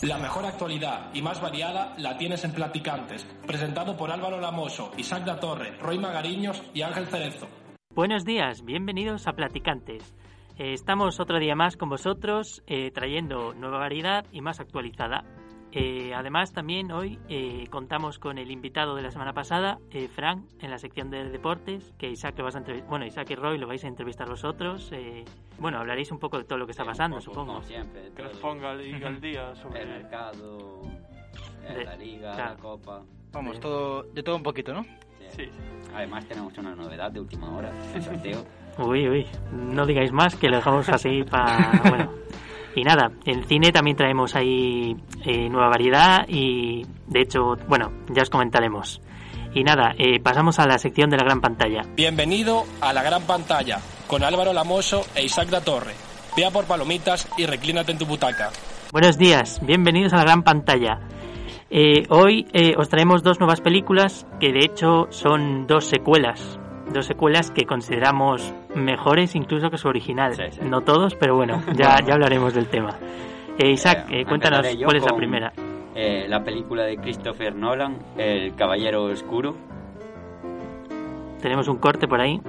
La mejor actualidad y más variada la tienes en Platicantes, presentado por Álvaro Lamoso, Isaac da Torre, Roy Magariños y Ángel Cerezo. Buenos días, bienvenidos a Platicantes. Estamos otro día más con vosotros, trayendo nueva variedad y más actualizada. Además, también hoy contamos con el invitado de la semana pasada, Fran, en la sección de deportes, que Isaac y Roy lo vais a entrevistar vosotros. Hablaréis un poco de todo lo que está pasando, supongo. Como siempre, Que nos ponga al día sobre el mercado, la liga, claro. la copa. Vamos, de todo un poquito, ¿no? Sí. Además tenemos una novedad de última hora, el sorteo. Uy, no digáis más, que lo dejamos así para... Bueno. Y nada, en cine también traemos ahí nueva variedad y, de hecho, ya os comentaremos. Y nada, pasamos a la sección de la gran pantalla. Bienvenido a la gran pantalla, con Álvaro Lamoso e Isaac da Torre. Vea por palomitas y reclínate en tu butaca. Buenos días, bienvenidos a la gran pantalla. Hoy os traemos dos nuevas películas que de hecho son dos secuelas que consideramos mejores incluso que su original. Sí. No todos, pero bueno, ya hablaremos del tema. Isaac, cuéntanos cuál es la primera. La película de Christopher Nolan, El Caballero Oscuro. Tenemos un corte por ahí.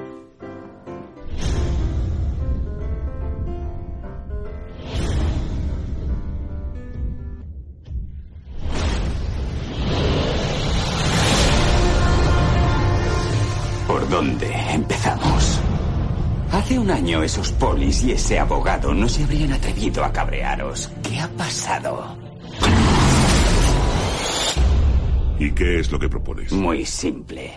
¿Por dónde empezamos? Hace un año esos polis y ese abogado no se habrían atrevido a cabrearos. ¿Qué ha pasado? ¿Y qué es lo que propones? Muy simple.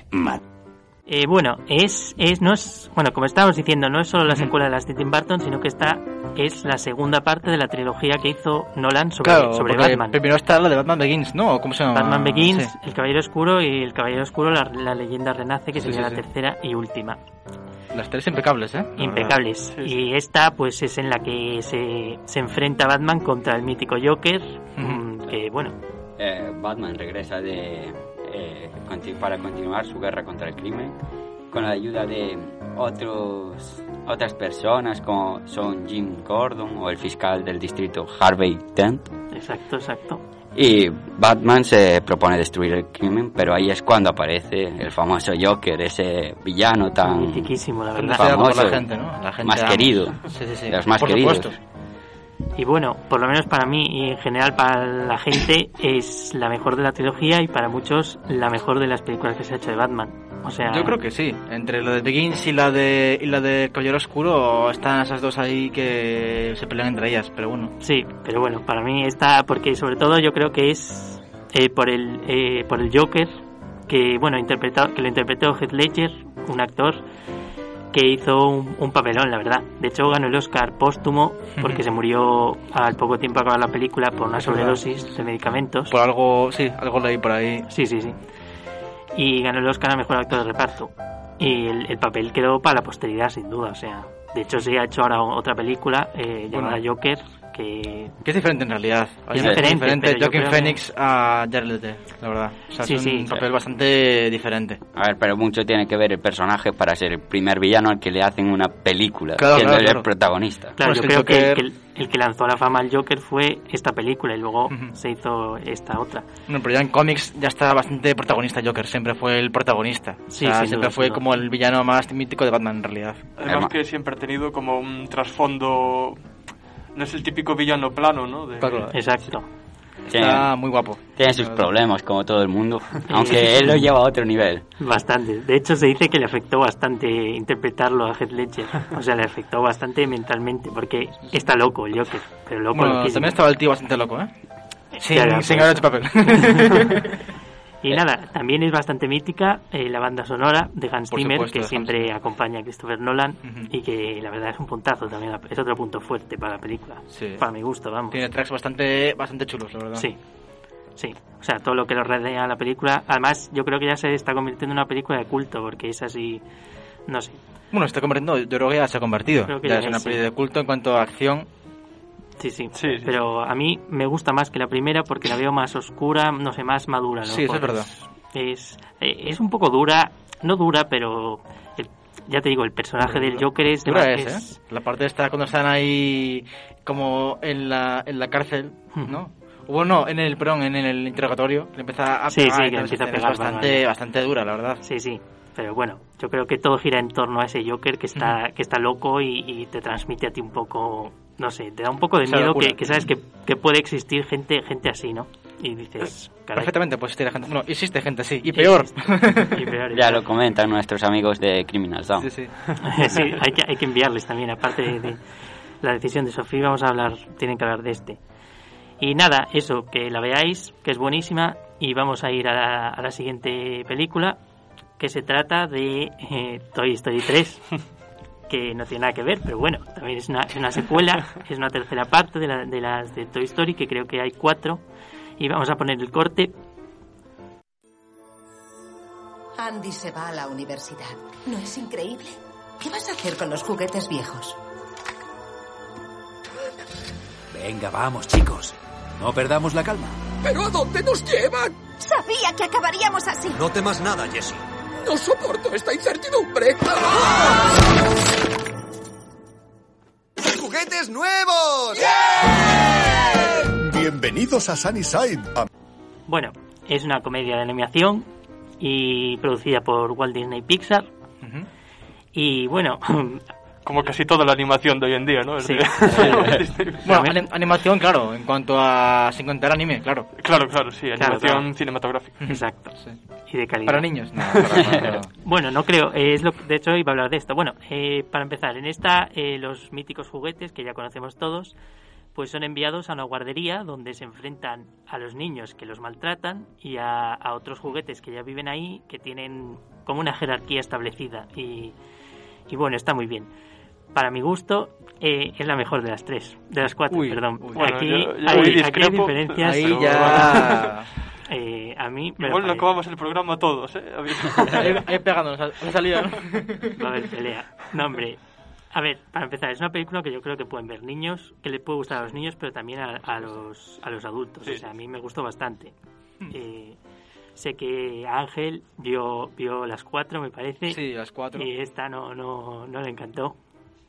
Como estábamos diciendo, no es solo la secuela de las de Tim Burton, sino que esta es la segunda parte de la trilogía que hizo Nolan sobre Batman. Primero está la de Batman Begins, ¿no? ¿Cómo se llama? Batman Begins, Sí. El Caballero Oscuro y El Caballero Oscuro, la leyenda renace, que sería la tercera y última. Las tres impecables, ¿eh? Impecables. Sí. Y esta, pues, es en la que se enfrenta Batman contra el mítico Joker, que, bueno... Batman regresa para continuar su guerra contra el crimen con la ayuda de otras personas como son Jim Gordon o el fiscal del distrito Harvey Dent. Exacto. Y Batman se propone destruir el crimen, pero ahí es cuando aparece el famoso Joker, ese villano tan Mitiquísimo, la verdad. famoso, Por la gente, ¿no? La gente más ama. querido, Sí. de los más Por queridos. supuesto. Y bueno, por lo menos para mí y en general para la gente es la mejor de la trilogía y para muchos la mejor de las películas que se ha hecho de Batman. O sea, Yo creo que sí. Entre la de Begins y la de Caballero Oscuro están esas dos ahí que se pelean entre ellas, pero bueno. sí, pero bueno, para mí está, porque sobre todo yo creo que es por el Joker que lo interpretó Heath Ledger, un actor que hizo un papelón, la verdad. De hecho ganó el Oscar póstumo porque se murió al poco tiempo de acabar la película por una sobredosis de medicamentos. Por algo leí por ahí. Sí. Y ganó el Oscar a Mejor Actor de Reparto. Y el papel quedó para la posteridad, sin duda. O sea, de hecho se ha hecho ahora otra película llamada Joker, que es diferente en realidad. Es diferente, pero yo Joaquin creo Phoenix a Jared Leto, la verdad. O sea, es un papel bastante diferente. A ver, pero mucho tiene que ver el personaje para ser el primer villano al que le hacen una película, Claro, siendo él claro. el protagonista. Claro, Pues yo el creo que Joker- el que lanzó a la fama al Joker fue esta película y luego se hizo esta otra. Bueno, pero ya en cómics ya está bastante protagonista Joker, siempre fue el protagonista. Sí, o sea, sin siempre duda, fue sin duda. como el villano más mítico de Batman en realidad. Además que siempre ha tenido como un trasfondo... No es el típico villano plano, ¿no? Claro, Exacto. está muy guapo. Tiene sus problemas, como todo el mundo, aunque él lo lleva a otro nivel. Bastante. De hecho, se dice que le afectó bastante interpretarlo a Heath Ledger. O sea, le afectó bastante mentalmente, porque está loco el Joker, pero loco Bueno, loquísimo. también estaba el tío bastante loco, ¿eh? Claro, Sin pues. ganar este papel. Y nada, también es bastante mítica la banda sonora de Hans Por Zimmer, supuesto, que de Hans siempre Zimmer. acompaña a Christopher Nolan y que la verdad es un puntazo también, es otro punto fuerte para la película, Sí. para mi gusto, vamos. Tiene tracks bastante chulos, la verdad. Sí, o sea, todo lo que lo rodea a la película, además yo creo que ya se está convirtiendo en una película de culto, porque es así, no sé. Bueno, se está convirtiendo, yo creo que ya se ha convertido. Creo que ya ya es una sí. peli de culto en cuanto a acción. Sí, Sí. pero a mí me gusta más que la primera porque la veo más oscura, no sé, más madura, ¿no? Sí, eso es verdad. Es un poco dura, no dura, pero ya te digo, el personaje del Joker es... Dura es, ¿eh? La parte esta cuando están ahí como en la cárcel, ¿no? Bueno, en el interrogatorio le empieza a Sí, pegar. sí, que entonces empieza a es pegar bastante, bastante dura, la verdad. Sí, pero bueno, yo creo que todo gira en torno a ese Joker que está loco y te transmite a ti un poco, no sé, te da un poco de Esa miedo locura. que sabes que puede existir gente así, ¿no? Y dices, caray. Perfectamente puede existir gente. Bueno, existe gente así, y peor. Y peor, Ya lo comentan nuestros amigos de Criminal Zone. Sí. Sí, hay que enviarles también, aparte de la decisión de Sofía, tienen que hablar de este. Y nada, eso, que la veáis, que es buenísima, y vamos a ir a la siguiente película, que se trata de Toy Story 3, que no tiene nada que ver, pero bueno, también es una secuela, es una tercera parte de las de Toy Story, que creo que hay 4, y vamos a poner el corte. Andy se va a la universidad. ¿No es increíble? ¿Qué vas a hacer con los juguetes viejos? Venga, vamos, chicos. No perdamos la calma. ¿Pero a dónde nos llevan? Sabía que acabaríamos así. No temas nada, Jesse. No soporto esta incertidumbre. ¡Juguetes nuevos! Bienvenidos a Sunnyside. Bueno, es una comedia de animación y producida por Walt Disney Pixar. Y bueno, como casi toda la animación de hoy en día, ¿no? Sí. Bueno, animación, claro, en cuanto a sin contar anime, claro. Claro, sí, animación cinematográfica. Exacto. Sí. Y de calidad. Para niños. No. Bueno, no creo, de hecho iba a hablar de esto. Bueno, para empezar, en esta los míticos juguetes que ya conocemos todos, pues son enviados a una guardería donde se enfrentan a los niños que los maltratan y a otros juguetes que ya viven ahí, que tienen como una jerarquía establecida. Y bueno, está muy bien. Para mi gusto, es la mejor de las 4, perdón. Bueno, aquí yo hay discrepo. diferencias. Ahí ya... a mí me igual no acabamos el programa todos, ahí pegándonos, ha salido, ¿no? Va a haber pelea. No, hombre. A ver, para empezar, es una película que yo creo que pueden ver niños, que le puede gustar a los niños, pero también a los adultos. Sí. O sea, a mí me gustó bastante. Sé que Ángel vio las 4, me parece. Sí, las 4. Y esta no le encantó.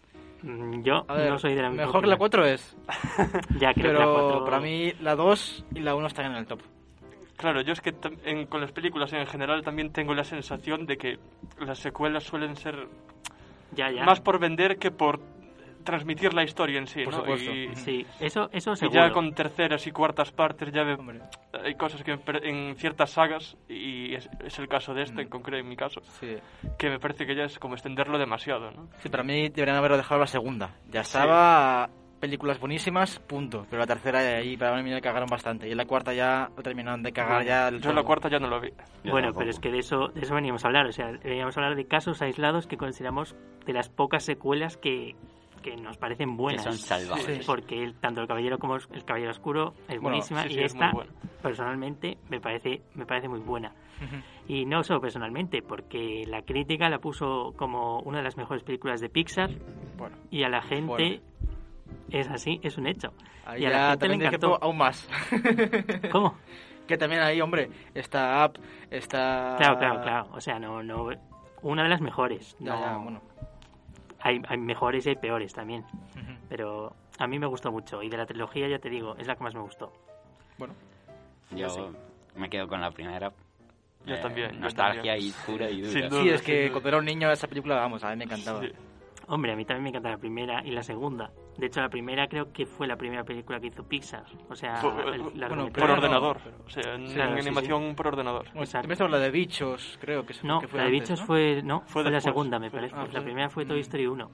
Yo ver, no soy de la misma mejor que la 4 es. Ya, creo pero que la 4... para mí la 2 y la 1 están en el top. Claro, yo es que con las películas en general también tengo la sensación de que las secuelas suelen ser más por vender que por transmitir la historia en sí, por ¿no? Supuesto. Sí, eso seguro. Y ya con terceras y cuartas partes ya hay cosas que en ciertas sagas, y es el caso de este en concreto, en mi caso, que me parece que ya es como extenderlo demasiado, ¿no? Sí, para mí deberían haberlo dejado la segunda. Ya estaba... películas buenísimas, punto. Pero la tercera ahí para mí me cagaron bastante. Y en la cuarta ya lo terminaron de cagar ya. Yo en la cuarta ya no lo vi. Bueno, pero es que de eso veníamos a hablar. O sea, veníamos a hablar de casos aislados que consideramos de las pocas secuelas que nos parecen buenas. Que son salvajes. Porque tanto El Caballero como El Caballero Oscuro es buenísima. Y esta, personalmente, me parece muy buena. Y no solo personalmente, porque la crítica la puso como una de las mejores películas de Pixar. Y a la gente... Es así, es un hecho. Ahí y a la gente le encantó. Aún más. ¿Cómo? Que también ahí, hombre, esta app, está... Claro. O sea, no una de las mejores. Bueno. Hay mejores y hay peores también. Pero a mí me gustó mucho. Y de la trilogía, ya te digo, es la que más me gustó. Bueno. Yo me quedo con la primera. Yo también. Nostalgia y pura y dura. Sí, es que cuando era un niño esa película, vamos, a mí me encantaba. Sí. Hombre, a mí también me encanta la primera y la segunda. De hecho, la primera creo que fue la primera película que hizo Pixar. O sea, por ordenador. O sea, en animación por ordenador. Empezó la de Bichos, creo que no, que fue la de antes, Bichos ¿no? fue la segunda, me parece. La primera fue Toy Story 1.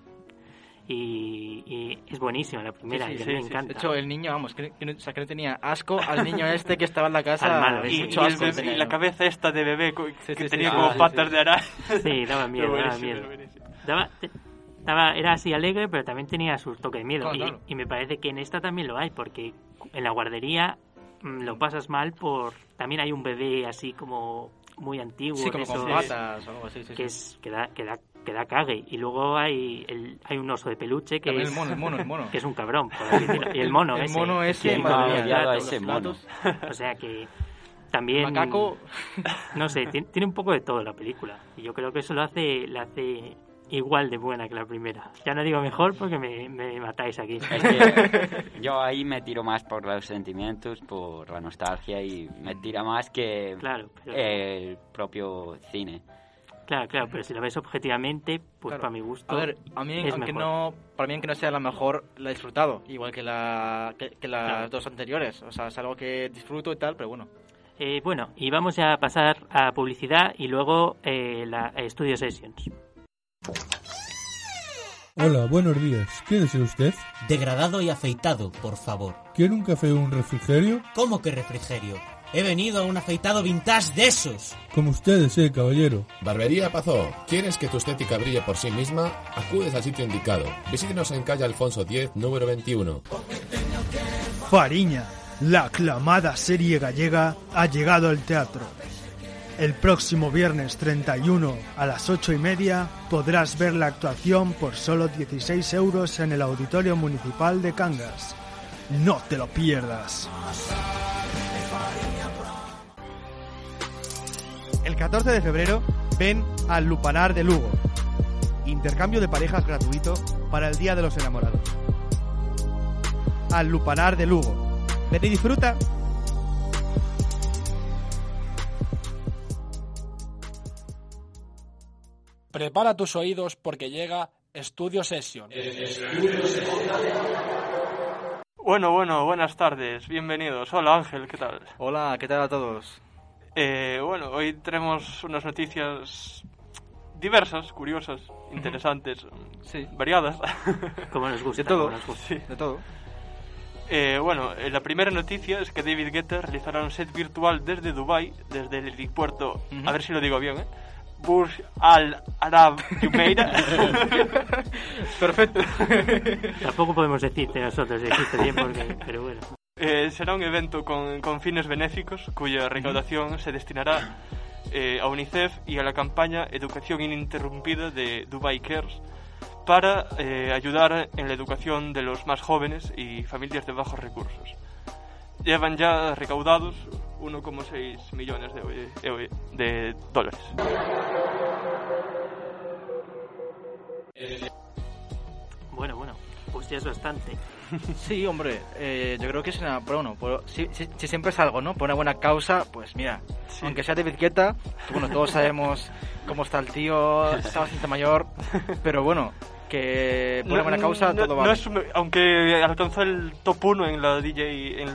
Y es buenísima la primera, y a mí me encanta. De hecho, el niño, vamos, que no tenía asco al niño este que estaba en la casa. Al malo, y la cabeza esta de bebé que tenía como patas de araña. Sí, daba miedo, era así alegre, pero también tenía su toque de miedo. Claro. Y me parece que en esta también lo hay, porque en la guardería lo pasas mal también hay un bebé así como muy antiguo. Sí, como con patas o algo así. Que da cague. Y luego hay un oso de peluche que es... El mono. Que es un cabrón, por así decirlo. Y el mono ese. O sea que... También, macaco. No sé, tiene un poco de todo la película. Y yo creo que eso la hace igual de buena que la primera. Ya no digo mejor porque me matáis aquí. Es que yo ahí me tiro más por los sentimientos, por la nostalgia y me tira más que el propio cine. Claro, pero si lo ves objetivamente, pues para mi gusto. A ver, para mí aunque no sea la mejor, la he disfrutado, igual que las dos anteriores. O sea, es algo que disfruto y tal, pero bueno. Bueno, y vamos a pasar a publicidad y luego la Studio Sessions. Hola, buenos días. ¿Qué desea usted? Degradado y afeitado, por favor. ¿Quiere un café o un refrigerio? ¿Cómo que refrigerio? He venido a un afeitado vintage de esos. Como usted desee, caballero. Barbería Pazó. ¿Quieres que tu estética brille por sí misma? Acudes al sitio indicado. Visítenos en calle Alfonso X, número 21. Fariña, la aclamada serie gallega, ha llegado al teatro. El próximo viernes 31 a las 8:30 podrás ver la actuación por solo 16 euros en el Auditorio Municipal de Cangas. No te lo pierdas. El 14 de febrero, ven al Lupanar de Lugo. Intercambio de parejas gratuito para el Día de los Enamorados. Al Lupanar de Lugo. Ven y disfruta. Prepara tus oídos porque llega Studio Session. Bueno, buenas tardes, bienvenidos. Hola Ángel, ¿qué tal? Hola, ¿qué tal a todos? Bueno, hoy tenemos unas noticias diversas, curiosas, interesantes, variadas. Como nos gusta. De todo, sí. De todo. Bueno, la primera noticia es que David Guetta realizará un set virtual desde Dubái, desde el helipuerto, a ver si lo digo bien, Burj Al Arab Jumeirah. Perfecto. Tampoco podemos decirte nosotros, dijiste bien, pero bueno. Será un evento con fines benéficos cuya recaudación se destinará a UNICEF y a la campaña Educación Ininterrumpida de Dubai Cares para ayudar en la educación de los más jóvenes y familias de bajos recursos. Llevan ya recaudados 1,6 millones de dólares. Bueno, pues ya es bastante. Sí, hombre, yo creo que es una... Bueno, si siempre es algo, ¿no? Por una buena causa, pues mira, aunque sea David Guetta, bueno, todos sabemos cómo está el tío, está bastante mayor, pero bueno, que por una buena causa todo vale. Aunque alcanzó el top 1 en la DJ,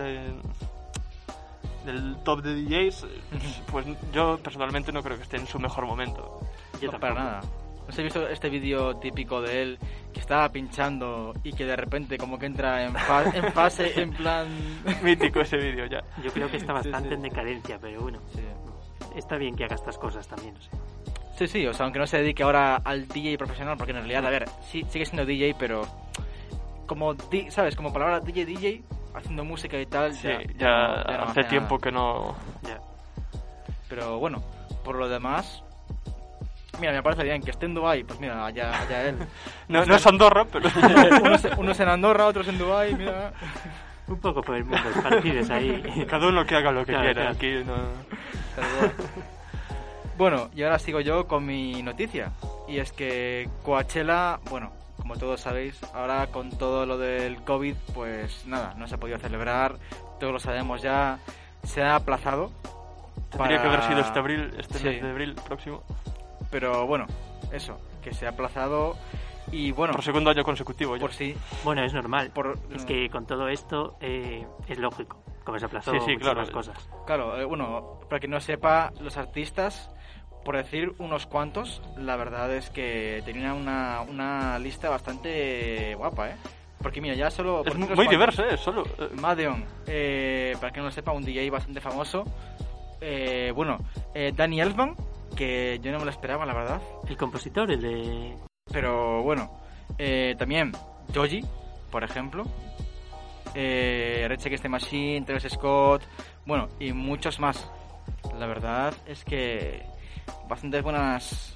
del top de DJs, pues yo personalmente no creo que esté en su mejor momento. Yo no, para nada. ¿No has visto este vídeo típico de él que estaba pinchando y que de repente como que entra en fase, en plan... Mítico ese vídeo ya. Yo creo que está bastante en decadencia, pero bueno, está bien que haga estas cosas también, no sé. Sí, o sea, aunque no se dedique ahora al DJ profesional, porque en realidad, a ver, sí, sigue siendo DJ, pero como, ¿sabes? Como palabra DJ, haciendo música y tal, ya hace tiempo que no... Ya. Pero bueno, por lo demás... Mira, me parece bien que esté en Dubái, pues mira, allá él. No es Andorra, pero... unos en Andorra, otros en Dubái, mira... Un poco por el mundo, partidos ahí. Cada uno que haga lo que quiera, claro. Aquí no... Bueno, y ahora sigo yo con mi noticia. Y es que Coachella, bueno, como todos sabéis, ahora con todo lo del COVID, pues nada, no se ha podido celebrar, todos lo sabemos ya, se ha aplazado. Tendría que haber sido este mes de abril próximo. Pero bueno, eso, que se ha aplazado y bueno... Por segundo año consecutivo ya. Por sí. Bueno, es normal. Es que con todo esto es lógico, como se ha aplazado muchas cosas. Claro, bueno, para quien no sepa, los artistas, por decir unos cuantos, la verdad es que tenían una lista bastante guapa, Porque mira, ya solo... Es muy diverso, solo... Madeon, para quien no lo sepa, un DJ bastante famoso. Danny Elfman, que yo no me lo esperaba, la verdad. El compositor, el de... Pero bueno, también Joji, por ejemplo, Rage Against the Machine, Travis Scott, bueno, y muchos más. La verdad es que bastantes buenas...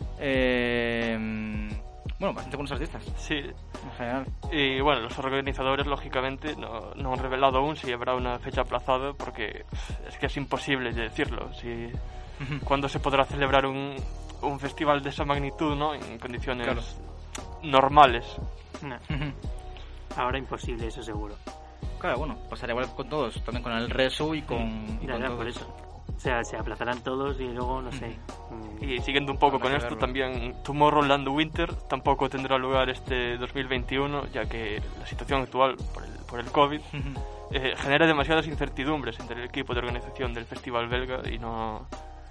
bastante buenos artistas. Sí. En general. Y bueno, los organizadores, lógicamente, no han revelado aún si habrá una fecha aplazada, porque es que es imposible decirlo. ¿Cuándo se podrá celebrar un un festival de esa magnitud, ¿no? En condiciones normales. No. Ahora imposible, eso seguro. Claro, bueno, pasará igual con todos, también con el Resu y con todos. Por eso. O sea, se aplazarán todos y luego, no sé. Y siguiendo un poco con esto, también Tomorrowland Winter tampoco tendrá lugar este 2021, ya que la situación actual por el COVID genera demasiadas incertidumbres entre el equipo de organización del festival belga y no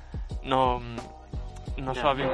saben...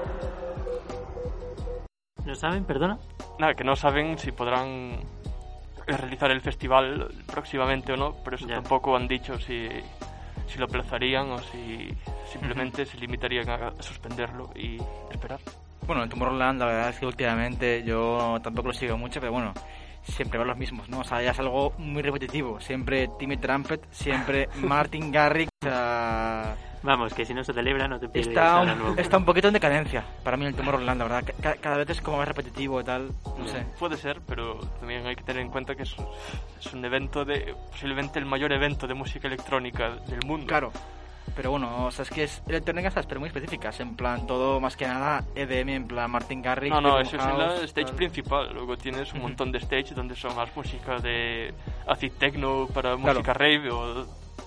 ¿No saben, perdona? Nada, que no saben si podrán realizar el festival próximamente o no, pero eso tampoco han dicho si lo aplazarían o si simplemente se limitarían a suspenderlo y esperar. Bueno, en Tomorrowland la verdad es que últimamente yo tampoco lo sigo mucho, pero bueno, siempre van los mismos, ¿no? O sea, ya es algo muy repetitivo. Siempre Timmy Trumpet, siempre Martin Garrix, o sea... Vamos, que si no se celebra no te pierdes nada nuevo. Está un poquito en decadencia para mí el Tomorrowland, la verdad. Cada vez es como más repetitivo y tal, no sé. Puede ser, pero también hay que tener en cuenta que es un evento posiblemente el mayor evento de música electrónica del mundo. Claro, pero bueno, o sea, es que es electrónica pero muy específicas, en plan todo más que nada EDM, en plan Martin Garrix. No, eso es en la stage principal. Luego tienes un montón de stage donde son más música de acid techno para música rave o...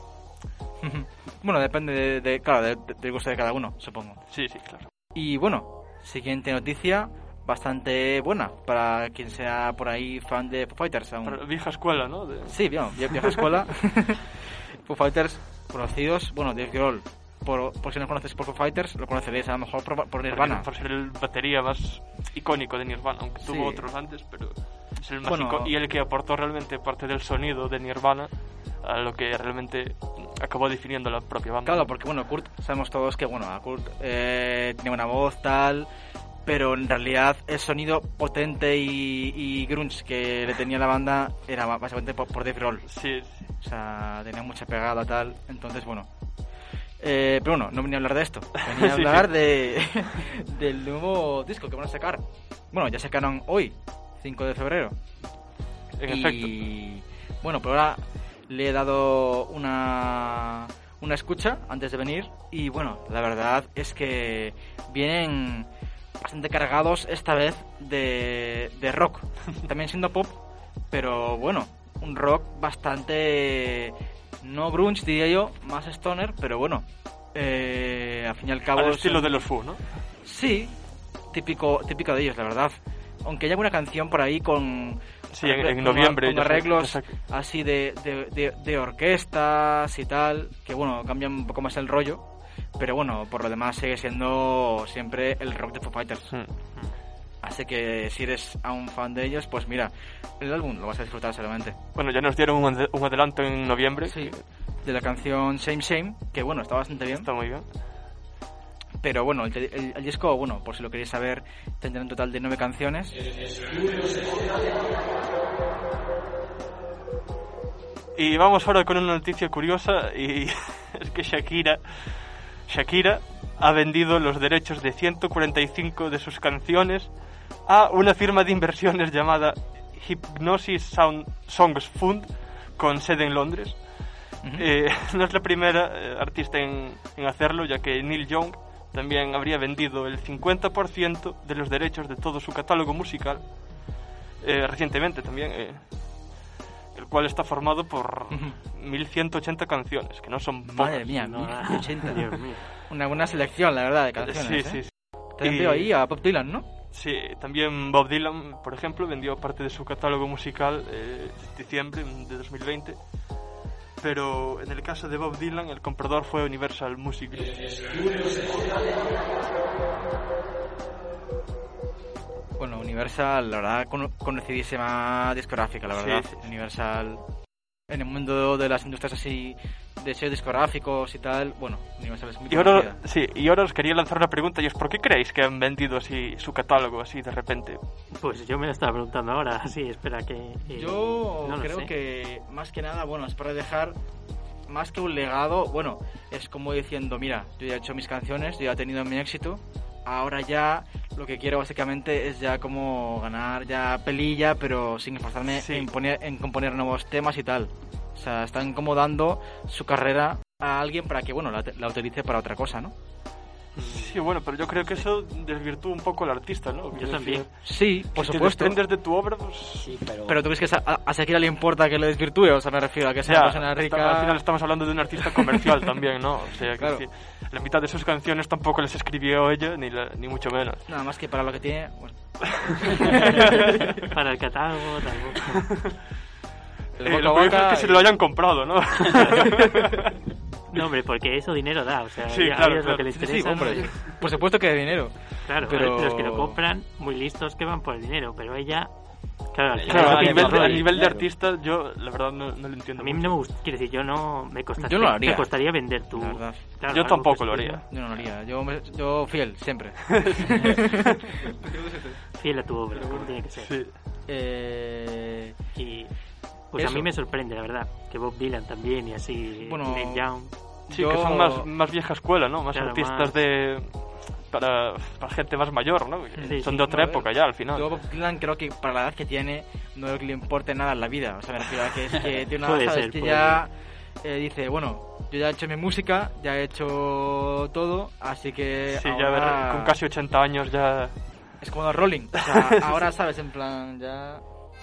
Bueno, depende del gusto de cada uno, supongo. Sí, claro. Y bueno, siguiente noticia, bastante buena para quien sea por ahí fan de Foo Fighters. Vieja escuela, ¿no? Sí, vieja escuela. Foo Fighters, conocidos, bueno, Dave Grohl, por si no conoces por Foo Fighters, lo conoceréis a lo mejor por Nirvana. Por ser el batería más icónico de Nirvana, aunque tuvo otros antes, pero es el más icónico y el que aportó realmente parte del sonido de Nirvana a lo que realmente acabó definiendo la propia banda. Claro, porque bueno, Kurt, sabemos todos que bueno, Kurt tenía una voz tal, pero en realidad el sonido potente y grunge que le tenía la banda era básicamente por Dave Grohl. Sí. O sea, tenía mucha pegada tal, entonces bueno. Pero bueno, no venía a hablar de esto, venía a hablar del nuevo disco que van a sacar. Bueno, ya sacaron hoy, 5 de febrero. En efecto. Bueno, pero ahora le he dado una escucha antes de venir y bueno, la verdad es que vienen bastante cargados esta vez de rock, también siendo pop, pero bueno, un rock bastante no grunge diría yo, más stoner, pero bueno, al fin y al cabo... Al estilo de los Foo, ¿no? Sí, típico de ellos, la verdad. Aunque hay alguna canción por ahí con... Sí, en noviembre. Con arreglos así de orquestas y tal, que bueno, cambian un poco más el rollo, pero bueno, por lo demás sigue siendo siempre el rock de Foo Fighters. Así que si eres aún fan de ellos, pues mira, el álbum lo vas a disfrutar seguramente. Bueno, ya nos dieron un adelanto en noviembre. Sí, de la canción Shame Shame, que bueno, está bastante bien. Está muy bien. Pero bueno, el disco, bueno, por si lo queréis saber, tendrá un total de 9 canciones. Y vamos ahora con una noticia curiosa, y es que Shakira ha vendido los derechos de 145 de sus canciones a una firma de inversiones llamada Hypnosis Songs Fund, con sede en Londres. No es la primera artista en hacerlo, ya que Neil Young también habría vendido el 50% de los derechos de todo su catálogo musical recientemente también, el cual está formado por 1180 canciones, que no son pocas. Madre mía, 1180, Dios mío. Una buena selección, la verdad, de canciones. Sí. También veo ahí a Bob Dylan, ¿no? Sí, también Bob Dylan, por ejemplo, vendió parte de su catálogo musical en diciembre de 2020. Pero en el caso de Bob Dylan, el comprador fue Universal Music Group. Bueno, Universal, la verdad, conocidísima discográfica, la verdad. Sí. Universal, en el mundo de las industrias así, de sellos discográficos y tal, bueno, Universal es muy conocida. Y ahora os quería lanzar una pregunta, y es ¿por qué creéis que han vendido así su catálogo así de repente? Pues yo me lo estaba preguntando ahora, sí, espera que... yo no creo que, más que nada, bueno, es para dejar más que un legado, bueno, es como diciendo, mira, yo ya he hecho mis canciones, yo ya he tenido mi éxito, ahora ya lo que quiero básicamente es ya como ganar ya pelilla, pero sin esforzarme en componer nuevos temas y tal. O sea, están como dando su carrera a alguien para que, bueno, la utilice para otra cosa, ¿no? Sí, bueno, pero yo creo que eso desvirtúa un poco al artista, ¿no? Yo también. Sí, por supuesto. Si te desprendes de tu obra, pues... Sí, Pero tú crees que a Shakira le importa que lo desvirtúe, o sea, me refiero a que sea una persona rica... Al final estamos hablando de un artista comercial también, ¿no? O sea, claro. que la mitad de sus canciones tampoco las escribió ella, ni mucho menos. Nada más que para lo que tiene, bueno. Para el catálogo, tampoco. Lo que es que se lo hayan comprado, ¿no? No, hombre, porque eso dinero da, o sea, sí, ya claro, es lo que les interesa. Sí, hombre, por supuesto que de dinero. Claro, pero los que lo compran, muy listos que van por el dinero, pero ella... Claro, a nivel de artista, yo la verdad no lo entiendo. A mí no me gusta, quiero decir, yo no me costaría, yo no lo haría. me costaría vender tu... Claro, yo tampoco lo haría. Yo no lo haría, yo fiel, siempre. Fiel a tu obra, como tiene que ser. Sí. Y pues a mí me sorprende, la verdad, que Bob Dylan también y así, bueno, Neil Young. Sí, que son más vieja escuela, ¿no? Más artistas para gente más mayor, ¿no? Sí, son de otra época ya, al final. Yo Bob Dylan creo que para la edad que tiene no creo que le importe nada en la vida. O sea, me refiero a que es que tiene una edad que ya dice, bueno, yo ya he hecho mi música, ya he hecho todo, así que sí, ahora... ya con casi 80 años ya... Es como los Rolling, o sea, ahora sabes, en plan, ya...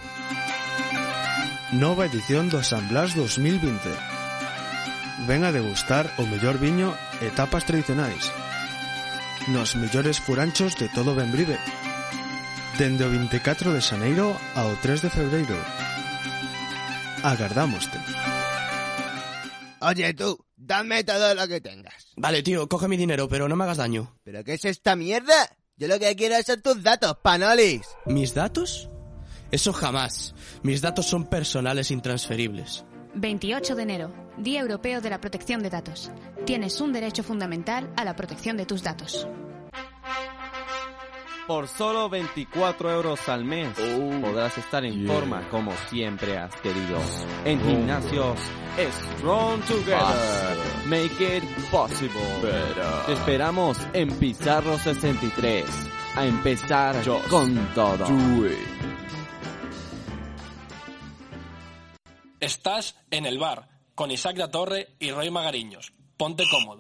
Nova edición do San Blas 2020. Ven a degustar o mellor viño e tapas tradicionais nos mellores furanchos de todo Bembrive, dende o 24 de xaneiro ao 3 de febreiro. Agardámoste. Oye tú, dame todo lo que tengas. Vale, tío, coge mi dinero, pero no me hagas daño. ¿Pero qué es esta mierda? Yo lo que quiero son tus datos, panolis. ¿Mis datos? Eso jamás. Mis datos son personales intransferibles. 28 de enero, Día Europeo de la Protección de Datos. Tienes un derecho fundamental a la protección de tus datos. Por solo 24 euros al mes podrás estar en forma como siempre has querido. En gimnasios Strong Together. Make it possible. Te esperamos en Pizarro 63. A empezar con todo. Estás en el bar con Isaac da Torre y Roy Magariños. Ponte cómodo.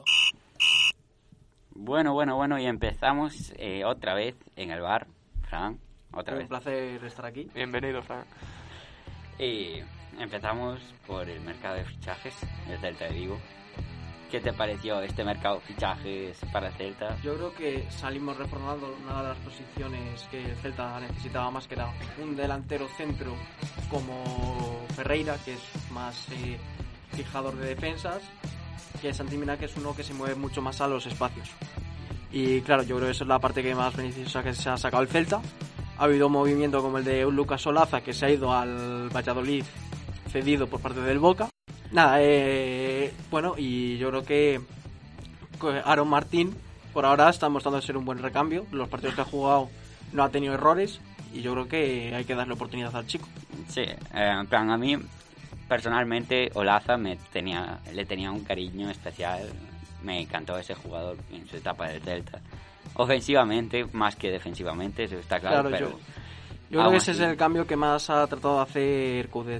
Bueno, y empezamos otra vez en el bar, Fran. Otra vez. Un placer estar aquí. Bienvenido, Fran. Y empezamos por el mercado de fichajes del Celta de Vigo. ¿Qué te pareció este mercado de fichajes para Celta? Yo creo que salimos reformando una de las posiciones que el Celta necesitaba más, que era un delantero centro como Ferreira, que es más fijador de defensas, que Santi Mina, que es uno que se mueve mucho más a los espacios. Y claro, yo creo que esa es la parte que más beneficiosa que se ha sacado el Celta. Ha habido un movimiento como el de Lucas Olaza, que se ha ido al Valladolid cedido por parte del Boca. Nada, bueno, y yo creo que Aaron Martín por ahora está mostrando ser un buen recambio. Los partidos que ha jugado no ha tenido errores y yo creo que hay que darle oportunidad al chico. Sí, en plan, a mí personalmente Olaza le tenía un cariño especial. Me encantó ese jugador en su etapa del Celta. Ofensivamente, más que defensivamente, eso está claro, pero... Yo creo que ese es el cambio que más ha tratado de hacer Coudet,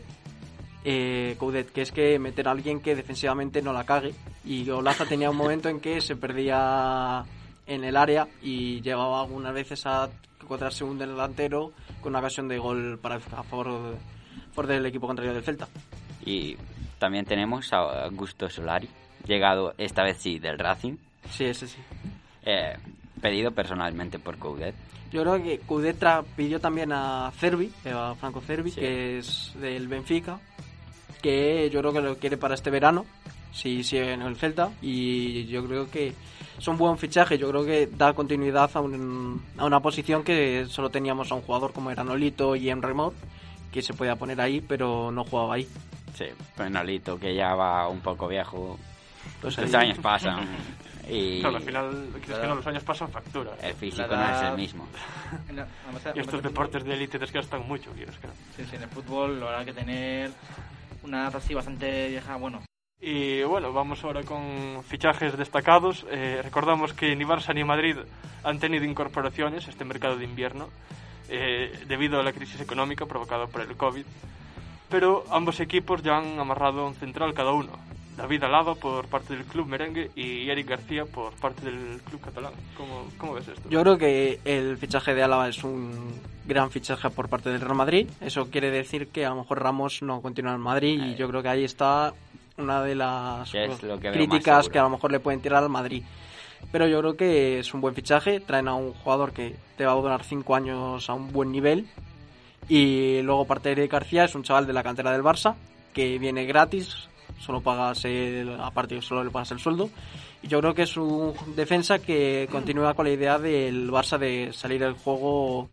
que es que meter a alguien que defensivamente no la cague. Y Olaza tenía un momento en que se perdía en el área y llevaba algunas veces a encontrarse un delantero con una ocasión de gol a favor del equipo contrario del Celta. Y también tenemos a Augusto Solari, llegado esta vez sí del Racing. Sí, ese sí. Pedido personalmente por Coudet. Yo creo que Coudet pidió también a Cervi, a Franco Cervi, sí, que es del Benfica, que yo creo que lo quiere para este verano, si sigue en el Celta, y yo creo que es un buen fichaje. Yo creo que da continuidad a una posición que solo teníamos a un jugador como era Nolito y Emre, que se podía poner ahí, pero no jugaba ahí. Sí, pues Nolito, que ya va un poco viejo, los años pasan. Y claro, al final los años pasan factura. El físico no es el mismo. Y estos deportes de élite desgastan mucho, ¿quieres que no? Sí, en el fútbol lo habrá que tener una edad así bastante vieja, bueno. Y bueno, vamos ahora con fichajes destacados. Recordamos que ni Barça ni Madrid han tenido incorporaciones a este mercado de invierno debido a la crisis económica provocada por el COVID. Pero ambos equipos ya han amarrado un central cada uno. David Alaba por parte del club merengue y Eric García por parte del club catalán. ¿Cómo ves esto? Yo creo que el fichaje de Alaba es un gran fichaje por parte del Real Madrid. Eso quiere decir que a lo mejor Ramos no continúa en Madrid y yo creo que ahí está una de las críticas que a lo mejor le pueden tirar al Madrid. Pero yo creo que es un buen fichaje. Traen a un jugador que te va a durar 5 años a un buen nivel. Y luego parte de Eric García es un chaval de la cantera del Barça que viene gratis, solo pagas aparte solo le pagas el sueldo. Y yo creo que es un defensa que continúa con la idea del Barça de salida de juego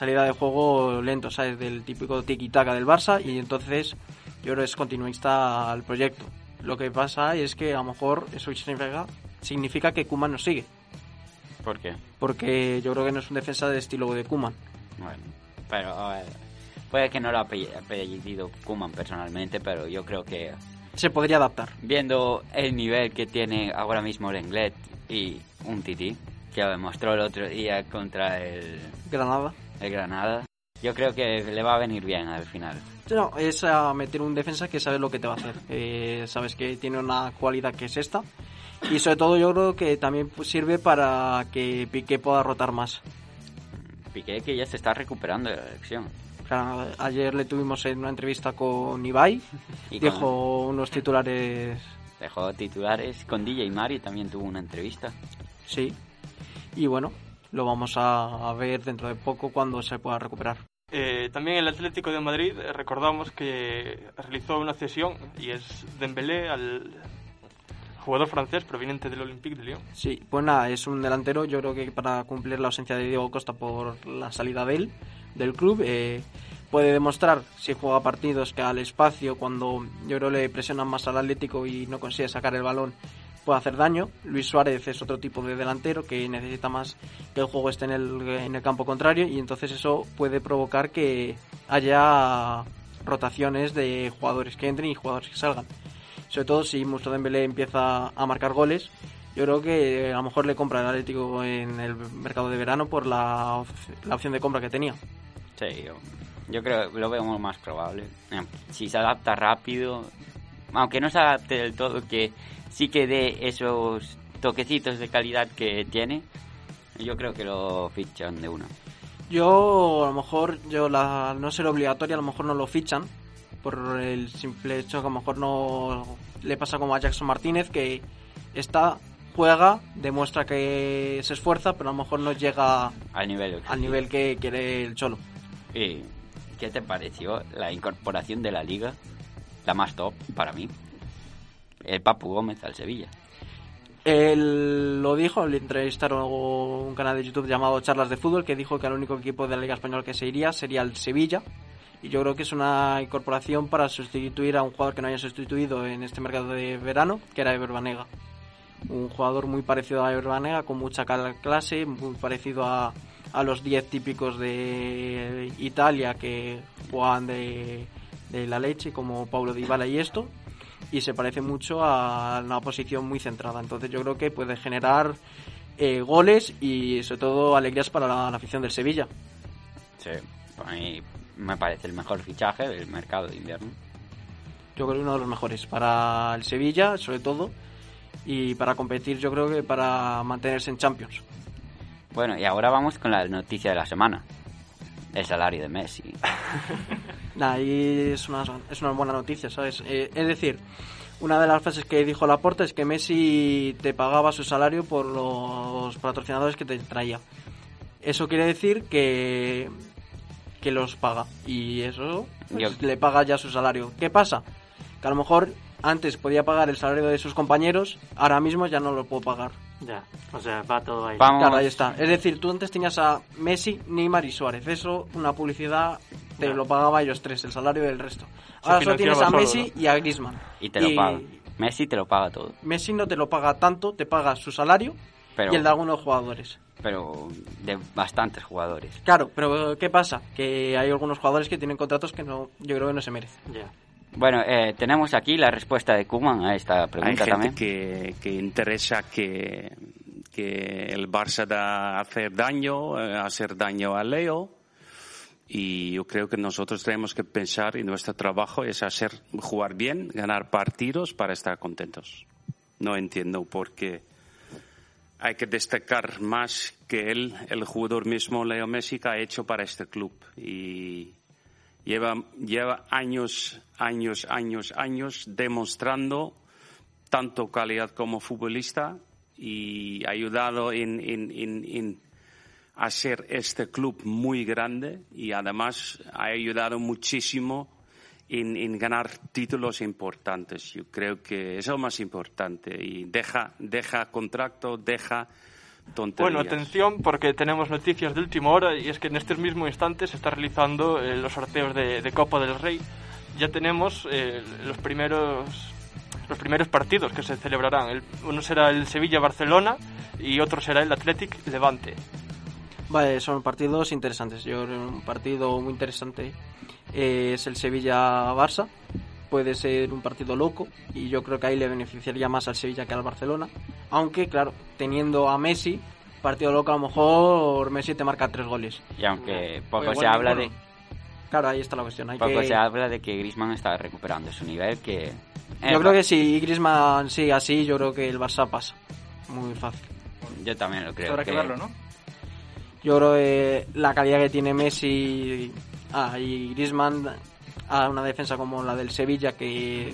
lento, ¿sabes? Del típico tiki-taka del Barça, y entonces yo creo que es continuista al proyecto. Lo que pasa es que a lo mejor eso significa que Koeman no sigue. ¿Por qué? Porque yo creo que no es un defensa de estilo de Koeman. Bueno, pero puede que no lo ha pedido Koeman personalmente, pero yo creo que se podría adaptar. Viendo el nivel que tiene ahora mismo Lenglet y un Titi, que lo demostró el otro día contra el Granada, yo creo que le va a venir bien al final. No, es a meter un defensa que sabe lo que te va a hacer. Sabes que tiene una cualidad que es esta. Y sobre todo yo creo que también sirve para que Piqué pueda rotar más. Piqué que ya se está recuperando de la elección. Claro, ayer le tuvimos en una entrevista con Ibai y dejó unos titulares. Dejó titulares. Con DJ Mari también tuvo una entrevista. Sí. Y bueno, lo vamos a ver dentro de poco cuando se pueda recuperar. También el Atlético de Madrid, recordamos que realizó una cesión y es Dembélé al jugador francés proveniente del Olympique de Lyon. Sí, pues nada, es un delantero. Yo creo que para cumplir la ausencia de Diego Costa por la salida de él del club, puede demostrar, si juega partidos, que al espacio, cuando yo creo le presionan más al Atlético y no consigue sacar el balón, puede hacer daño. Luis Suárez es otro tipo de delantero que necesita más que el juego esté en el campo contrario, y entonces eso puede provocar que haya rotaciones de jugadores que entren y jugadores que salgan. Sobre todo si Moussa Dembélé empieza a marcar goles, yo creo que a lo mejor le compra el Atlético en el mercado de verano por la opción de compra que tenía. Sí, yo creo que lo veo más probable. Si se adapta rápido, aunque no se adapte del todo, que sí que dé esos toquecitos de calidad que tiene, yo creo que lo fichan de una. Yo, a lo mejor, no ser obligatorio, a lo mejor no lo fichan, por el simple hecho que a lo mejor no le pasa como a Jackson Martínez, que juega, demuestra que se esfuerza, pero a lo mejor no llega al nivel que quiere el Cholo. ¿Y qué te pareció la incorporación de la Liga, la más top para mí? El Papu Gómez al Sevilla. Él lo dijo, le entrevistaron un canal de YouTube llamado Charlas de Fútbol, que dijo que el único equipo de la Liga Española que se iría sería el Sevilla. Y yo creo que es una incorporación para sustituir a un jugador que no haya sustituido en este mercado de verano, que era Ever Banega. Un jugador muy parecido a Ever Banega, con mucha clase, muy parecido a los 10 típicos de Italia que juegan de la leche, como Paulo Dybala y esto, y se parece mucho a una posición muy centrada. Entonces yo creo que puede generar goles y sobre todo alegrías para la afición del Sevilla. Sí, para mí me parece el mejor fichaje del mercado de invierno. Yo creo que uno de los mejores para el Sevilla, sobre todo, y para competir, yo creo que para mantenerse en Champions. Bueno, y ahora vamos con la noticia de la semana. El salario de Messi. Ahí es una buena noticia, ¿sabes? Es decir, una de las frases que dijo Laporta es que Messi te pagaba su salario por los patrocinadores que te traía. Eso quiere decir que los paga, y eso le paga ya su salario. ¿Qué pasa? Que a lo mejor antes podía pagar el salario de sus compañeros, ahora mismo ya no lo puedo pagar. Ya, o sea, va todo ahí. Claro, ahí está. Es decir, tú antes tenías a Messi, Neymar y Suárez. Eso, una publicidad, te lo pagaba ellos tres, el salario del resto. Ahora solo tienes a Messi y a Griezmann. Y te lo paga. Messi te lo paga todo. Messi no te lo paga tanto, te paga su salario y el de algunos jugadores. Pero de bastantes jugadores. Claro, pero ¿qué pasa? Que hay algunos jugadores que tienen contratos que yo creo que no se merecen. Ya. Bueno, tenemos aquí la respuesta de Koeman a esta pregunta también. Hay gente que interesa que el Barça hacer daño a Leo, Y yo creo que nosotros tenemos que pensar, y nuestro trabajo es jugar bien, ganar partidos para estar contentos. No entiendo por qué hay que destacar más que el jugador mismo, Leo Messi, que ha hecho para este club. Y lleva años demostrando tanto calidad como futbolista y ha ayudado en hacer este club muy grande y además ha ayudado muchísimo en ganar títulos importantes. Yo creo que eso es lo más importante y deja contrato, deja tonterías. Bueno, atención, porque tenemos noticias de última hora y es que en este mismo instante se está realizando los sorteos de Copa del Rey. Ya tenemos los primeros partidos que se celebrarán. Uno será el Sevilla-Barcelona y otro será el Athletic-Levante. Vale, son partidos interesantes. Yo creo que un partido muy interesante es el Sevilla-Barça. Puede ser un partido loco y yo creo que ahí le beneficiaría más al Sevilla que al Barcelona. Aunque, claro, teniendo a Messi, partido loco, a lo mejor Messi te marca 3 goles. Y aunque poco se habla de... Claro, ahí está la cuestión. Se habla de que Griezmann está recuperando su nivel, que... Yo creo que si Griezmann sigue así, yo creo que el Barça pasa. Muy fácil. Yo también lo creo. Habrá que verlo, ¿no? Yo creo que la calidad que tiene Messi y Griezmann a una defensa como la del Sevilla, que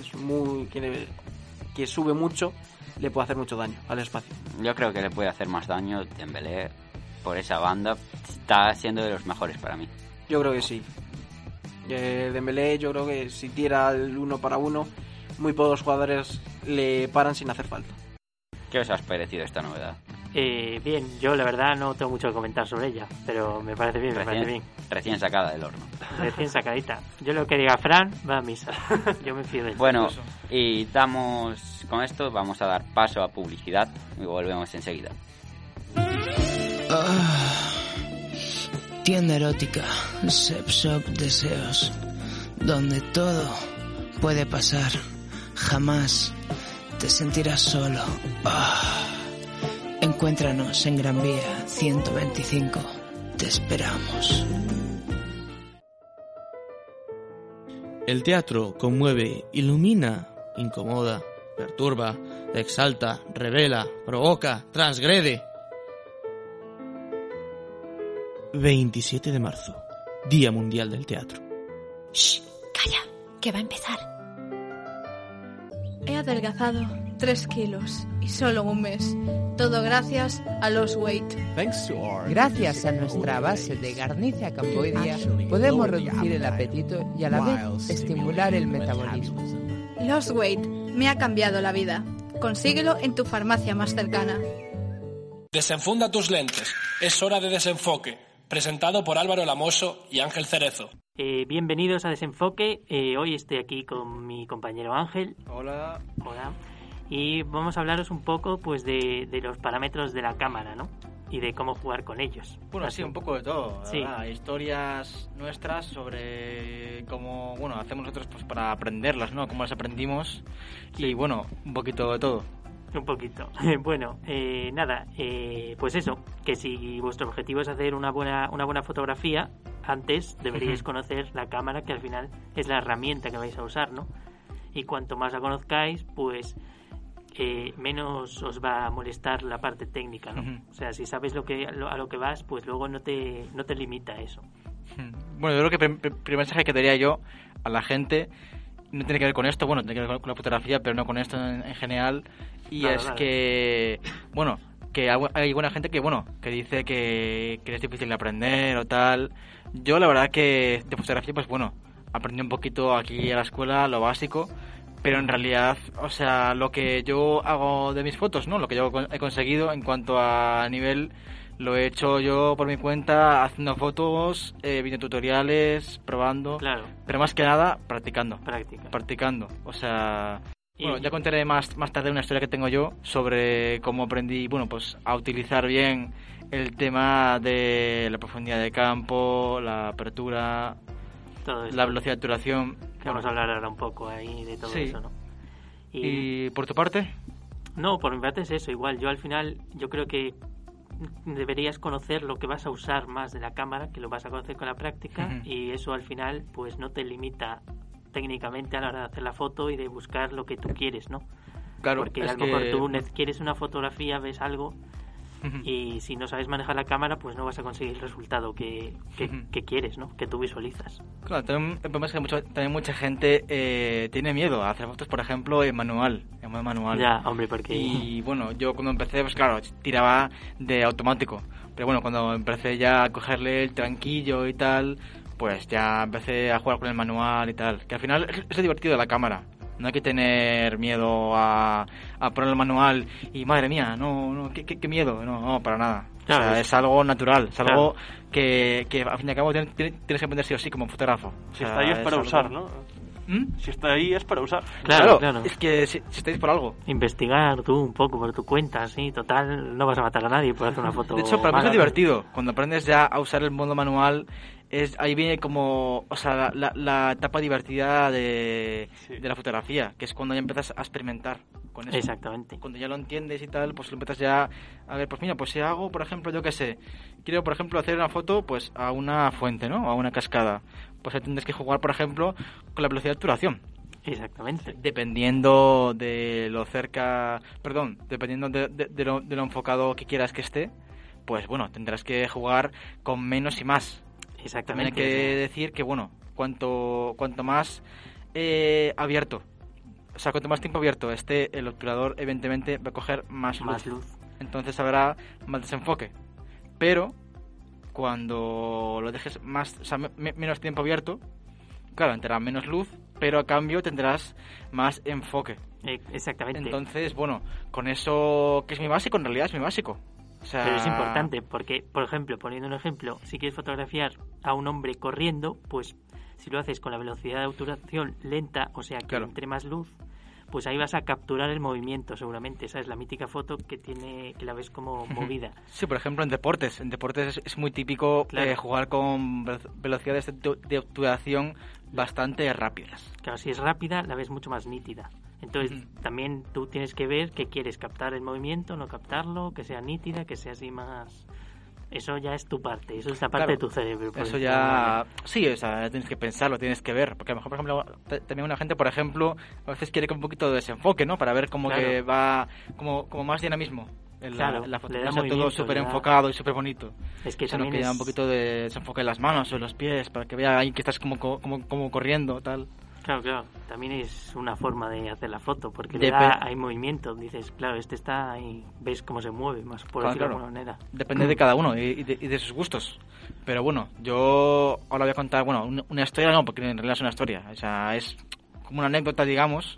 sube mucho, le puede hacer mucho daño al espacio. Yo creo que le puede hacer más daño Dembélé por esa banda. Está siendo de los mejores para mí. Yo creo que sí. Dembélé, yo creo que si tira el 1 para 1, muy pocos jugadores le paran sin hacer falta. ¿Qué os ha parecido esta novedad? Bien, yo la verdad no tengo mucho que comentar sobre ella, pero me parece bien, Recién sacada del horno. Recién sacadita. Yo lo que diga Fran va a misa. Yo me fío de él. Bueno, y con esto vamos a dar paso a publicidad y volvemos enseguida. Tienda erótica, Sex Shop Deseos, donde todo puede pasar. Jamás te sentirás solo. Encuéntranos en Gran Vía 125. Te esperamos. El teatro conmueve, ilumina, incomoda, perturba, exalta, revela, provoca, transgrede. 27 de marzo, Día Mundial del Teatro. ¡Shh! Calla, que va a empezar. He adelgazado 3 kilos y solo en un mes. Todo gracias a Lost Weight. Gracias a nuestra base de Garnicia camboidea podemos reducir el apetito y a la vez estimular el metabolismo. Lost Weight me ha cambiado la vida. Consíguelo en tu farmacia más cercana. Desenfunda tus lentes. Es hora de desenfoque. Presentado por Álvaro Lamoso y Ángel Cerezo. Bienvenidos a Desenfoque. Hoy estoy aquí con mi compañero Ángel. Hola. Y vamos a hablaros un poco pues de los parámetros de la cámara, ¿no? Y de cómo jugar con ellos. Bueno, sí, un poco de todo. Sí. Historias nuestras sobre cómo, hacemos nosotros pues para aprenderlas, ¿no? Cómo las aprendimos. Sí. Y bueno, un poquito de todo. Un poquito. Bueno, pues eso, que si vuestro objetivo es hacer una buena fotografía, antes deberíais conocer la cámara, que al final es la herramienta que vais a usar, ¿no? Y cuanto más la conozcáis, pues menos os va a molestar la parte técnica, ¿no? O sea, si sabes a lo que vas, pues luego no te limita eso. Bueno, yo creo que el primer mensaje que daría yo a la gente no tiene que ver con esto, tiene que ver con la fotografía, pero no con esto en general. Y claro. Que hay buena gente que dice que es difícil de aprender o tal. Yo la verdad que de fotografía, pues aprendí un poquito aquí a la escuela, lo básico, pero en realidad, lo que yo hago de mis fotos, ¿no? Lo que yo he conseguido en cuanto a nivel, lo he hecho yo por mi cuenta, haciendo fotos, viendo tutoriales, probando, claro. Pero más que nada practicando. Ya contaré más tarde una historia que tengo yo sobre cómo aprendí, a utilizar bien el tema de la profundidad de campo, la apertura, la velocidad de obturación. Vamos a hablar ahora un poco ahí de todo eso, ¿no? ¿Y por tu parte? No, por mi parte es eso, igual. Yo al final, yo creo que deberías conocer lo que vas a usar más de la cámara, que lo vas a conocer con la práctica, Ujú. y eso al final pues no te limita técnicamente a la hora de hacer la foto y de buscar lo que tú quieres, ¿no? Claro, porque es a lo mejor que- tú quieres una fotografía, ves algo Ujú. y si no sabes manejar la cámara pues no vas a conseguir el resultado que quieres, ¿no? Que tú visualizas. Claro, también el problema es que también mucha gente tiene miedo a hacer fotos, por ejemplo, en modo manual. Ya, hombre, porque... Y bueno, yo cuando empecé, pues claro, tiraba de automático. Pero bueno, cuando empecé ya a cogerle el tranquillo y tal, pues ya empecé a jugar con el manual y tal. Que al final es lo divertido de la cámara. No hay que tener miedo a poner el manual y madre mía, no, qué miedo, no, para nada. Claro, o sea, es- es algo natural, es Claro. algo que al fin y al cabo tienes que aprender sí o sí como fotógrafo. O Si sea, está ahí es para algo- usar, ¿no? ¿Mm? Si está ahí es para usar. Claro. Es que si estáis por algo. Investigar tú un poco por tu cuenta, sí, total, no vas a matar a nadie por hacer una foto. De hecho, para mí es mala, divertido. Cuando aprendes ya a usar el modo manual, ahí viene como, o sea, la etapa divertida de la fotografía, que es cuando ya empiezas a experimentar con eso. Exactamente. Cuando ya lo entiendes y tal, pues lo empiezas ya a ver, pues mira, pues si hago, por ejemplo, yo qué sé, quiero, por ejemplo, hacer una foto, pues a una fuente, ¿no? A una cascada. Pues ahí tendrás que jugar, por ejemplo, con la velocidad de obturación. Exactamente. Dependiendo de lo cerca, perdón, dependiendo de lo enfocado que quieras que esté, pues bueno, tendrás que jugar con menos y más. Exactamente. También hay que decir que, bueno, cuanto más abierto, o sea, cuanto más tiempo abierto esté el obturador, evidentemente va a coger más luz. Entonces habrá más desenfoque. Pero cuando lo dejes más, o sea, menos tiempo abierto, claro, entrará menos luz, pero a cambio tendrás más enfoque. Exactamente. Entonces, bueno, con eso, que es muy básico, en realidad es muy básico. O sea, Pero es importante porque, por ejemplo, poniendo un ejemplo, si quieres fotografiar a un hombre corriendo, pues si lo haces con la velocidad de obturación lenta, o sea, que entre más luz, pues ahí vas a capturar el movimiento seguramente. Esa es la mítica foto que la ves como movida. Sí, por ejemplo, en deportes. En deportes es muy típico jugar con velocidades de obturación bastante rápidas. Claro, si es rápida, la ves mucho más nítida. Entonces, también tú tienes que ver que quieres captar el movimiento, no captarlo, que sea nítida, que sea así más... Eso ya es tu parte, eso es la parte de tu cerebro. por Eso decirlo ya... de alguna manera. Sí, o sea, tienes que pensarlo, tienes que ver. Porque a lo mejor, por ejemplo, también una gente, por ejemplo, a veces quiere un poquito de desenfoque, ¿no? Para ver como Claro. que va como más dinamismo. Claro, la foto le da sea todo movimiento, súper le da- enfocado y súper bonito. Es que sino también que da es- un poquito de desenfoque en las manos o en los pies para que vea ahí que estás como corriendo, tal. Claro, también es una forma de hacer la foto, porque hay movimiento, dices, claro, este está ahí, ves cómo se mueve, más por decirlo de alguna manera. Depende de cada uno y de sus gustos. Pero bueno, yo ahora voy a contar, bueno, una historia no, porque en realidad es una historia, o sea, es como una anécdota, digamos.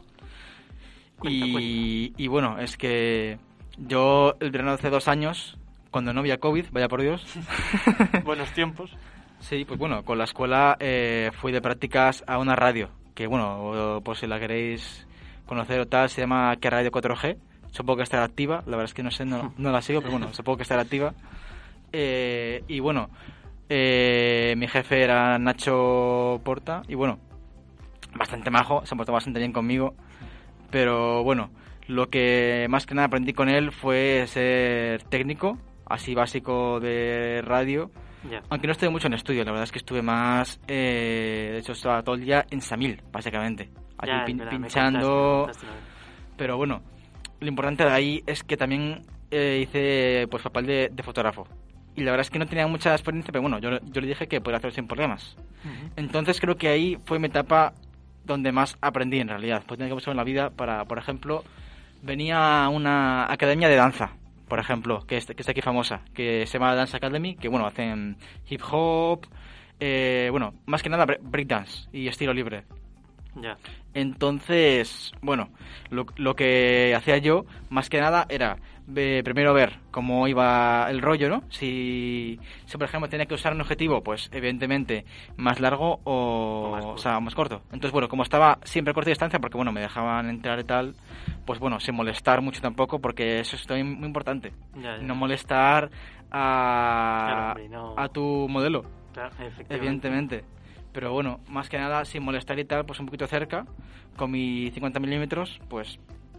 Y bueno, es que yo el verano de hace 2 años, cuando no había COVID, vaya por Dios. Buenos tiempos. Sí, pues bueno, con la escuela fui de prácticas a una radio, que bueno, por si la queréis conocer o tal, se llama Que Radio 4G. Supongo que estará activa, la verdad es que no sé, no la sigo, pero bueno, supongo que estará activa. Y bueno, mi jefe era Nacho Porta, y bueno, bastante majo, se portó bastante bien conmigo. Pero bueno, lo que más que nada aprendí con él fue ser técnico, así básico de radio. Ya. Aunque no estuve mucho en estudio, la verdad es que estuve más... de hecho, estaba todo el día en Samil, básicamente. Allí Ya, es verdad, me pinchando... contaste. Pero bueno, lo importante de ahí es que también hice pues papel de fotógrafo. Y la verdad es que no tenía mucha experiencia, pero bueno, yo le dije que podía hacerlo sin problemas. Entonces creo que ahí fue mi etapa donde más aprendí en realidad. Pues tenía que pasar en la vida para, por ejemplo, venía a una academia de danza, por ejemplo, que está aquí famosa, que se llama Dance Academy, que bueno, hacen hip hop, bueno, más que nada breakdance y estilo libre. Ya. Entonces, bueno, lo que hacía yo, más que nada, era primero ver cómo iba el rollo, ¿no? Si por ejemplo, tenía que usar un objetivo, pues evidentemente más largo o sea, más corto. Entonces, bueno, como estaba siempre a corta distancia, porque bueno, me dejaban entrar y tal, pues bueno, sin molestar mucho tampoco, porque eso es también muy importante. Ya. No molestar Claro, hombre, no. a tu modelo, Claro, efectivamente. evidentemente. Pero bueno, más que nada, sin molestar y tal, pues un poquito cerca, con mi 50 milímetros, pues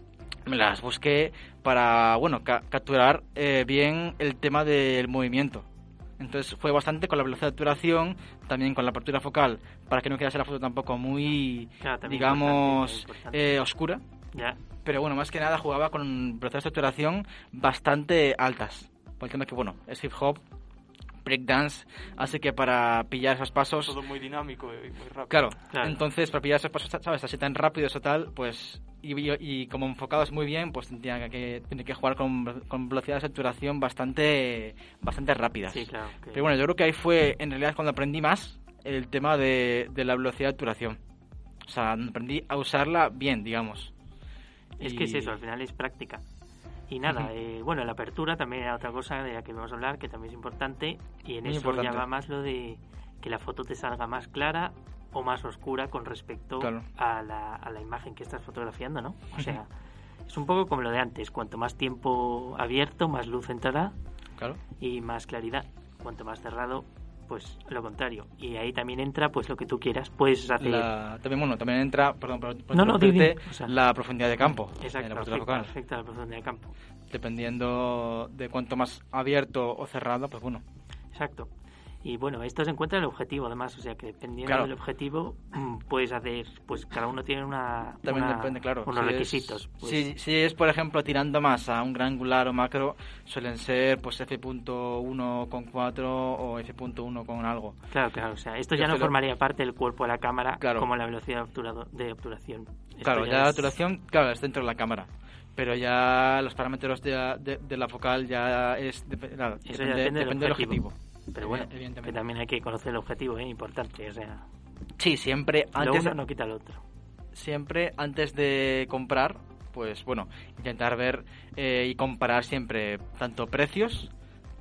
me las busqué para, bueno, capturar bien el tema del movimiento. Entonces fue bastante con la velocidad de obturación, también con la apertura focal, para que no quedase la foto tampoco muy, digamos, oscura. Ya. Pero bueno, más que nada jugaba con velocidades de obturación bastante altas. Por el tema que, bueno, es hip hop, breakdance, así que para pillar esos pasos... Todo muy dinámico y muy rápido. Claro, entonces para pillar esos pasos, ¿sabes? Así tan rápidos o tal, pues... Y como enfocados muy bien, pues tiene que jugar con velocidades de obturación bastante rápidas. Sí, claro. Pero bueno, yo creo que ahí fue en realidad cuando aprendí más el tema de la velocidad de obturación. O sea, aprendí a usarla bien, digamos. Es que es eso, al final es práctica. Y nada, bueno, la apertura también era otra cosa de la que vamos a hablar, que también es importante, y en eso ya va más lo de que la foto te salga más clara o más oscura con respecto a la imagen que estás fotografiando, ¿no? O sea, es un poco como lo de antes, cuanto más tiempo abierto, más luz entrará y más claridad. Cuanto más cerrado, pues lo contrario. Y ahí también entra pues lo que tú quieras, puedes hacer... También entra, perdón, la profundidad de campo. Exacto, afecta la profundidad de campo. Dependiendo de cuánto más abierto o cerrado, pues bueno. Exacto. Y bueno, esto se encuentra en el objetivo, además, o sea que dependiendo del objetivo puedes hacer, pues cada uno tiene unos requisitos. Pues. Si es, por ejemplo, tirando más a un gran angular o macro, suelen ser pues f.1 con 4 o f.1 con algo. Claro, o sea, esto ya no formaría parte del cuerpo de la cámara como la velocidad de obturación. Claro, ya la obturación, es dentro de la cámara. Pero ya los parámetros de la focal ya es... depende del objetivo. Pero bueno, que también hay que conocer el objetivo, importante, o sea... Sí, siempre antes... Lo uno no quita el otro. Siempre antes de comprar, pues bueno, intentar ver y comparar siempre tanto precios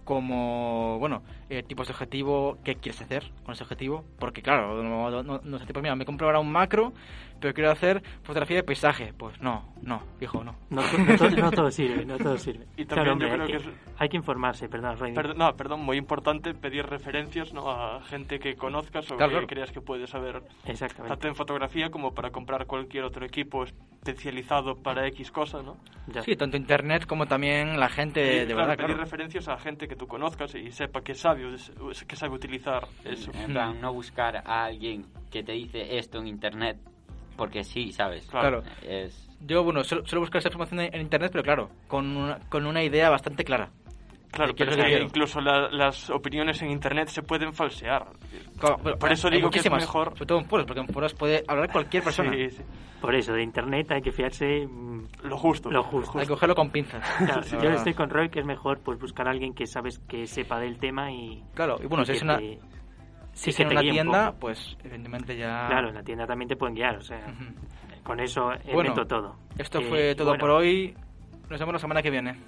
como, bueno, tipos de objetivo, qué quieres hacer con ese objetivo. Porque claro, no sé, tipo, mira, me compro ahora un macro, pero quiero hacer fotografía de paisaje. Pues no, viejo, no. No todo sirve. Y también yo creo que hay que informarse, perdón, Rey. Perdón, muy importante pedir referencias, ¿no?, a gente que conozcas o que creas que puedes saber. Exactamente. Tanto en fotografía como para comprar cualquier otro equipo especializado para X cosa, ¿no? Ya. Sí, tanto internet como también la gente de verdad. Pedir referencias a gente que tú conozcas y sepa que sabe utilizar eso. En plan, no buscar a alguien que te dice esto en internet porque sí, ¿sabes? Claro. Yo, bueno, suelo buscar esa información en internet, pero claro, con una idea bastante clara. Claro, pero es que incluso las opiniones en internet se pueden falsear. Claro, por eso digo que es mejor... Sobre todo en foros, porque en foros puede hablar cualquier persona. Sí. Por eso, de internet hay que fiarse... Lo justo. Hay que cogerlo con pinzas. Claro, yo estoy con Roy, que es mejor pues buscar a alguien que sabes que sepa del tema y... Claro, y bueno, si es una... Si es en una tienda, pues evidentemente ya... Claro, en la tienda también te pueden guiar, o sea... Con eso meto todo. Esto fue todo por hoy. Nos vemos la semana que viene.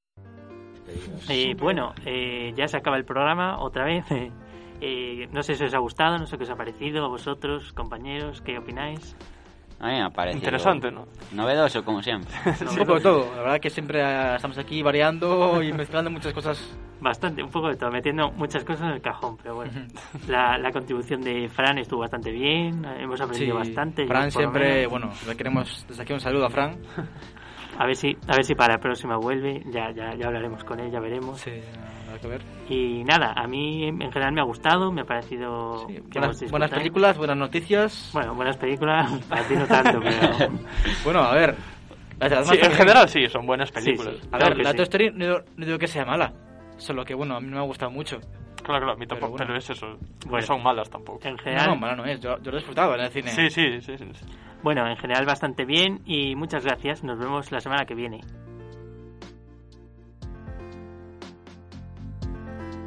Bueno, ya se acaba el programa otra vez. No sé si os ha gustado, no sé qué os ha parecido a vosotros, compañeros, ¿qué opináis? A mí me ha parecido interesante, ¿no? Novedoso, como siempre. Un poco de todo. La verdad que siempre estamos aquí variando y mezclando muchas cosas. Bastante, un poco de todo, metiendo muchas cosas en el cajón, pero bueno. La contribución de Fran estuvo bastante bien, hemos aprendido bastante. Fran siempre, bueno, le queremos desde aquí un saludo a Fran. A ver si para la próxima vuelve, ya hablaremos con él, ya veremos. Sí, hay que ver. Y nada, a mí en general me ha gustado, me ha parecido... Sí, buenas películas, buenas noticias. Bueno, buenas películas, para ti no tanto, pero... Bueno, a ver... Sí, en general sí, son buenas películas. Sí. A ver, la Toy Story no digo que sea mala, solo que bueno, a mí no me ha gustado mucho. Claro, a mí tampoco, pero es eso, no son malas tampoco. En general... No, mala no es, yo lo he disfrutado en el cine. Sí. Bueno, en general bastante bien y muchas gracias, nos vemos la semana que viene.